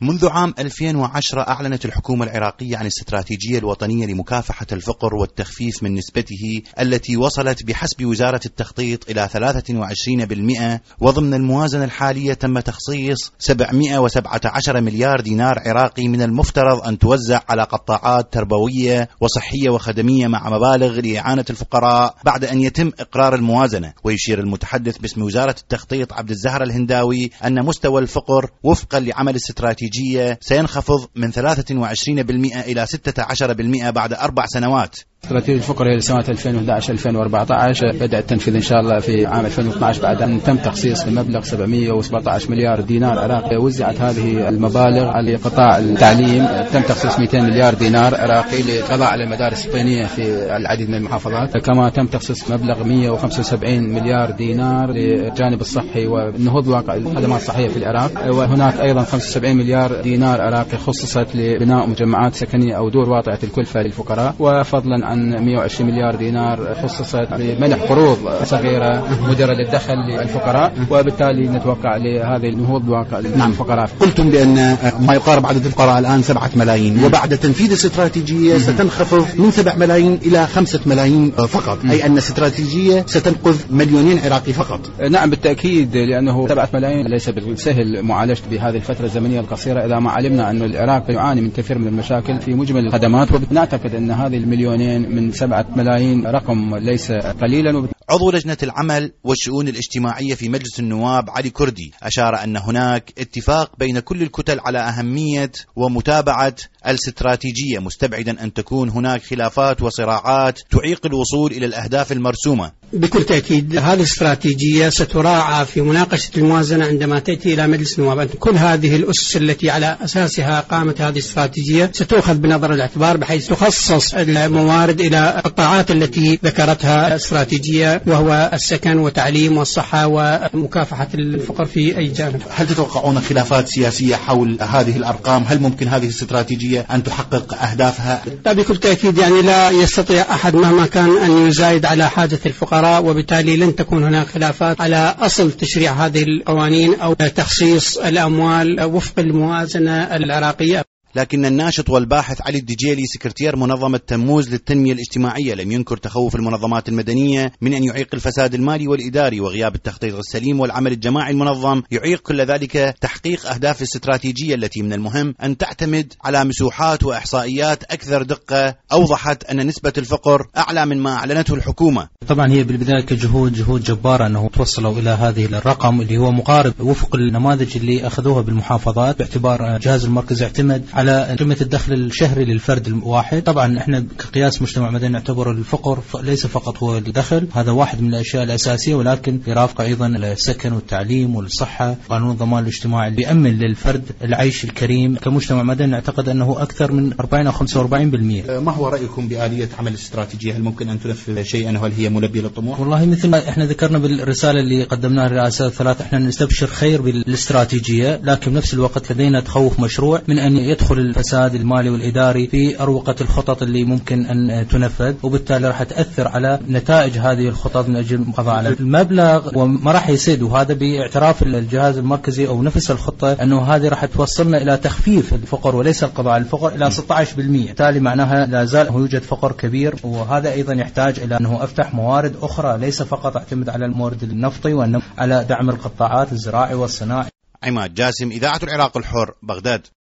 منذ عام 2010 أعلنت الحكومة العراقية عن الاستراتيجية الوطنية لمكافحة الفقر والتخفيف من نسبته التي وصلت بحسب وزارة التخطيط إلى 23%، وضمن الموازنة الحالية تم تخصيص 717 مليار دينار عراقي من المفترض أن توزع على قطاعات تربوية وصحية وخدمية مع مبالغ لإعانة الفقراء بعد أن يتم إقرار الموازنة. ويشير المتحدث باسم وزارة التخطيط عبد الزهر الهنداوي أن مستوى الفقر وفقا لعمل استراتيجية سينخفض من 23% إلى 16% بعد 4 سنوات. استراتيجية الفقر هي لسنوات 2011-2014 بدأ التنفيذ إن شاء الله في عام 2012 بعد أن تم تخصيص مبلغ 717 مليار دينار عراقي. وزعت هذه المبالغ على قطاع التعليم، تم تخصيص 200 مليار دينار عراقي للقضاء على المدارس الطينية في العديد من المحافظات. كما تم تخصيص مبلغ 175 مليار دينار للجانب الصحي والنهوض بواقع الخدمات الصحية في العراق. وهناك أيضا 75 مليار دينار عراقي خصصت لبناء مجمعات سكنية أو دور واطئة الكلفة للفقراء. وفضلا عن 120 مليار دينار خصصت لمنح قروض صغيرة مدرة للدخل للفقراء، وبالتالي نتوقع لهذه النهوض بواقع الفقراء. قلتم بأن ما يقارب عدد الفقراء الآن 7 ملايين، وبعد تنفيذ الاستراتيجية ستنخفض من 7 ملايين إلى 5 ملايين فقط، أي أن الاستراتيجية ستنقذ 2 مليون عراقي فقط. نعم بالتأكيد، لأنه 7 ملايين ليس بالسهل معالجة بهذه الفترة الزمنية القصيرة، إذا ما علمنا أن العراق يعاني من كثير من المشاكل في مجمل الخدمات. ونعتقد أن هذه 2 مليون من 7 ملايين رقم ليس قليلا. عضو لجنة العمل والشؤون الاجتماعية في مجلس النواب علي كردي أشار أن هناك اتفاق بين كل الكتل على أهمية ومتابعة الاستراتيجية، مستبعدا أن تكون هناك خلافات وصراعات تعيق الوصول إلى الأهداف المرسومة. بكل تأكيد هذه الاستراتيجية ستراعى في مناقشة الموازنة عندما تأتي إلى مجلس النواب. كل هذه الأسس التي على أساسها قامت هذه الاستراتيجية ستؤخذ بنظر الاعتبار، بحيث تخصص الموارد إلى القطاعات التي ذكرتها الاستراتيجية، وهو السكن وتعليم والصحة ومكافحة الفقر في أي جانب. هل تتوقعون خلافات سياسية حول هذه الأرقام؟ هل ممكن هذه الاستراتيجية أن تحقق أهدافها؟ لا بكل تأكيد، يعني لا يستطيع أحد مهما كان أن يزايد على حاجة الفقراء، وبالتالي لن تكون هناك خلافات على أصل تشريع هذه القوانين أو تخصيص الأموال وفق الموازنة العراقية. لكن الناشط والباحث علي الدجيلي سكرتير منظمة تموز للتنمية الاجتماعية لم ينكر تخوف المنظمات المدنية من أن يعيق الفساد المالي والإداري وغياب التخطيط السليم والعمل الجماعي المنظم يعيق كل ذلك تحقيق أهداف الاستراتيجية التي من المهم أن تعتمد على مسوحات وإحصائيات أكثر دقة أوضحت أن نسبة الفقر أعلى من ما أعلنته الحكومة. طبعا هي بالبداية جهود جبارة أنه توصلوا إلى هذه الرقم اللي هو مقارب وفق النماذج اللي أخذوها بالمحافظات، باعتبار جهاز المركز اعتمد على قيمة الدخل الشهري للفرد الواحد. طبعا احنا كقياس مجتمع مدني نعتبر الفقر ليس فقط هو الدخل، هذا واحد من الأشياء الأساسية، ولكن يرافق أيضا السكن والتعليم والصحة، قانون الضمان الاجتماعي اللي يأمن للفرد العيش الكريم. كمجتمع مدني نعتقد أنه أكثر من 40 أو 45%. ما هو رأيكم بآلية عمل الاستراتيجية؟ هل ممكن أن تنفذ شيئا؟ هل هي ملبية للطموح؟ والله مثل ما احنا ذكرنا بالرسالة اللي قدمناها للرئاسات الثلاث، احنا نستبشر خير بالاستراتيجية، لكن بنفس الوقت لدينا تخوف مشروع من أن يدخل الفساد المالي والإداري في أروقة الخطط اللي ممكن أن تنفذ، وبالتالي راح تأثر على نتائج هذه الخطط من أجل القضاء على المبلغ، وما راح يسد. وهذا باعتراف الجهاز المركزي أو نفس الخطة أنه هذه راح توصلنا إلى تخفيف الفقر وليس القضاء على الفقر إلى 16%. بالتالي معناها لا زال يوجد فقر كبير، وهذا أيضا يحتاج إلى أنه أفتح موارد أخرى، ليس فقط اعتمد على المورد النفطي، وأنه على دعم القطاعات الزراعي والصناعي. عماد جاسم، إذاعة العراق الحر، بغداد.